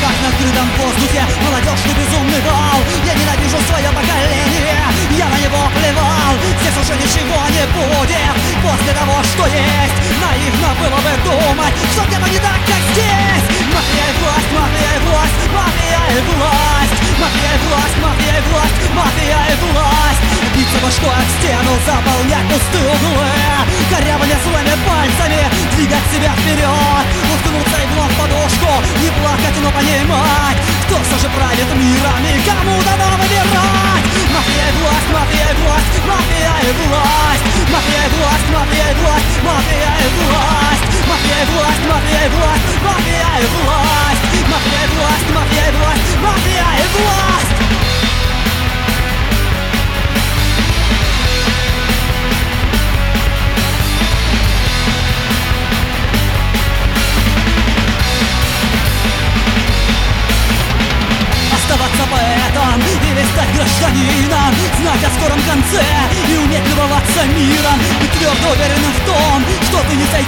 как на открытом воздухе молодежный безумный вал. Я ненавижу свое поколение, я на него плевал. Здесь уже ничего не будет после того, что есть. Наивно было бы думать, что где-то не так, как здесь. Мафия и власть, мафия и власть, мафия и власть. Мафия и власть, мафия и власть, мафия и власть. Биться башкой об стену, заполнять пустые углы, корябание злыми пальцами, двигать себя вперед, уткнуться иглом в подушку, не плакать, но понимать, кто все же правит миром и кому дано выбирать. Мафия и власть, мафия и власть, мафия и власть. Мафия и власть, мафия и власть, мафия и власть. Мафия и власть, мафия и власть, мафия и власть. Мафия и власть, мафия и власть, мафия и власть. Оставаться поэтом или стать гражданином, знать о скором конце и уметь любоваться миром, быть твердо уверенным в том, что ты не сойдешь